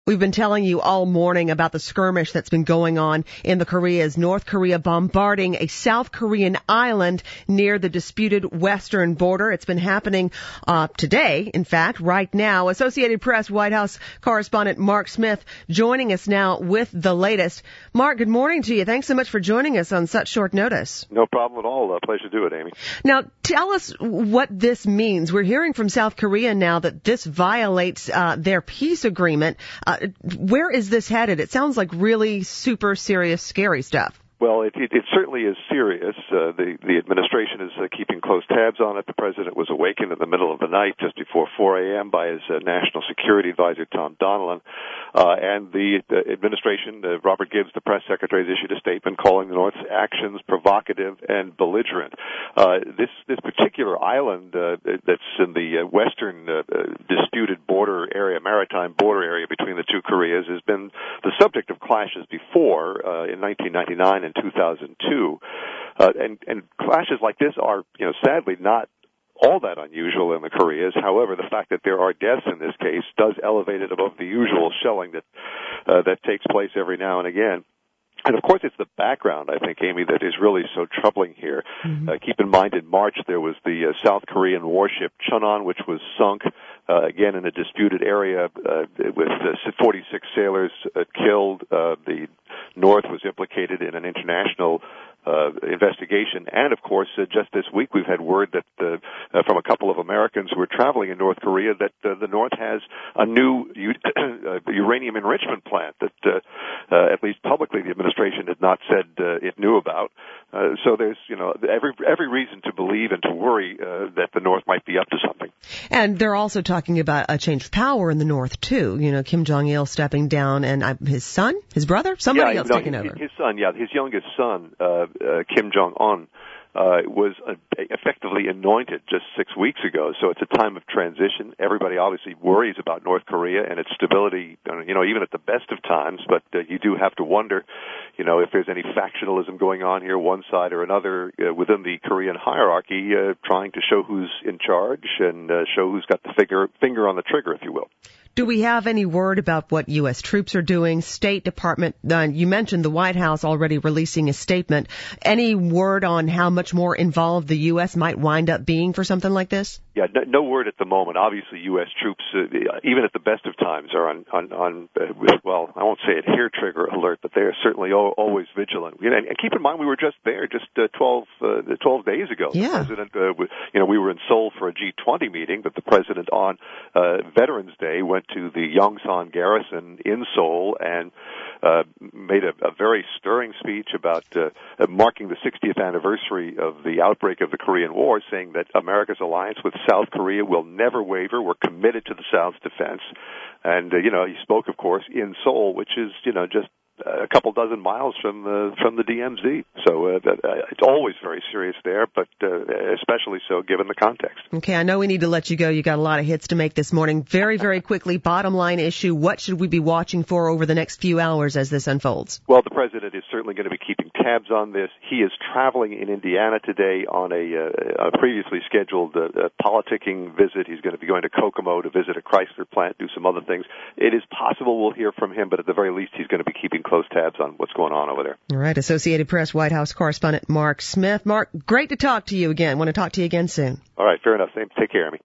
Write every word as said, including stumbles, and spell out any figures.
We've been telling you all morning about the skirmish that's been going on in the Koreas. North Korea bombarding a South Korean island near the disputed western border. It's been happening uh, today, in fact, right now. Associated Press White House correspondent Mark Smith joining us now with the latest. Mark, good morning to you. Thanks so much for joining us on such short notice. No problem at all. A pleasure to do it, Amy. Now, tell us what this means. We're hearing from South Korea now that this violates uh, their peace agreement. Uh, where is this headed? It sounds like really super serious, scary stuff. Well, it, it, it certainly is serious. Uh, the, the administration is uh, keeping close tabs on it. The president was awakened in the middle of the night just before four a.m. by his uh, national security advisor, Tom Donilon. Uh, and the, the administration, uh, Robert Gibbs, the press secretary, has issued a statement calling the North's actions provocative and belligerent. Uh, this, this particular island uh, that's in the uh, western uh, disputed border area, maritime border area between the two Koreas, has been the subject of clashes before uh, in nineteen ninety-nine and two thousand two, uh, and, and clashes like this are, you know, sadly not all that unusual in the Koreas. However, the fact that there are deaths in this case does elevate it above the usual shelling that uh, that takes place every now and again. And, of course, it's the background, I think, Amy, that is really so troubling here. Mm-hmm. Uh, keep in mind, in March, there was the uh, South Korean warship Cheonan, which was sunk, uh, again, in a disputed area uh, with uh, forty-six sailors uh, killed. Uh, the North was implicated in an international Uh, investigation. And, of course, uh, just this week we've had word that uh, uh, from a couple of Americans who are traveling in North Korea that uh, the North has a new u- uh, uranium enrichment plant that, uh, uh, at least publicly, the administration had not said uh, it knew about. Uh, so there's, you know, every every reason to believe and to worry uh, that the North might be up to something. And they're also talking about a change of power in the North, too. You know, Kim Jong-il stepping down and uh, his son, his brother, somebody yeah, else no, taking his, over. His son, yeah, his youngest son, uh, Uh, Kim Jong-un, uh, was uh, effectively anointed just six weeks ago. So it's a time of transition. Everybody obviously worries about North Korea and its stability, you know, even at the best of times. But uh, you do have to wonder, you know, if there's any factionalism going on here, one side or another, uh, within the Korean hierarchy, uh, trying to show who's in charge and uh, show who's got the finger, finger on the trigger, if you will. Do we have any word about what U S troops are doing? State Department, uh, you mentioned the White House already releasing a statement. Any word on how much more involved the U S might wind up being for something like this? Yeah, no, no word at the moment. Obviously, U S troops, uh, even at the best of times, are on, on, on uh, well, I won't say it hair trigger alert, but they are certainly o- always vigilant. And, and keep in mind, we were just there just uh, twelve, uh, twelve days ago. Yeah. The president, uh, w- you know, we were in Seoul for a G twenty meeting, but the president on uh, Veterans Day went to the Yongsan Garrison in Seoul and uh, made a, a very stirring speech about uh, marking the sixtieth anniversary of the outbreak of the Korean War, saying that America's alliance with South Korea will never waver. We're committed to the South's defense. And, uh, you know, he spoke, of course, in Seoul, which is, you know, just a couple dozen miles from the from the D M Z. So uh, that, uh, it's always very serious there, but uh, especially so given the context. Okay, I know we need to let you go. You got a lot of hits to make this morning. Very, very quickly, bottom line issue, what should we be watching for over the next few hours as this unfolds? Well, the president is certainly going to be keeping tabs on this. He is traveling in Indiana today on a, uh, a previously scheduled uh, politicking visit. He's going to be going to Kokomo to visit a Chrysler plant, do some other things. It is possible we'll hear from him, but at the very least he's going to be keeping close tabs on what's going on over there. All right, Associated Press White House correspondent Mark Smith. Mark, great to talk to you again. Want to talk to you again soon. All right, fair enough. Take care, Amy.